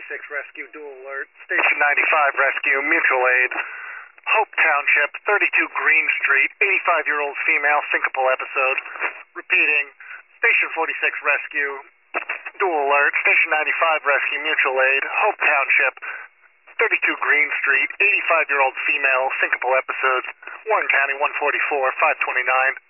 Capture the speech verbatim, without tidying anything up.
forty-six Rescue, dual alert. Station ninety-five Rescue, mutual aid. Hope Township, thirty-two Green Street, eighty-five-year-old female syncopal episode. Repeating, Station forty-six Rescue, dual alert. Station ninety-five Rescue, mutual aid. Hope Township, thirty-two Green Street, eighty-five-year-old female syncopal episode. Warren County, one forty-four, five twenty-nine.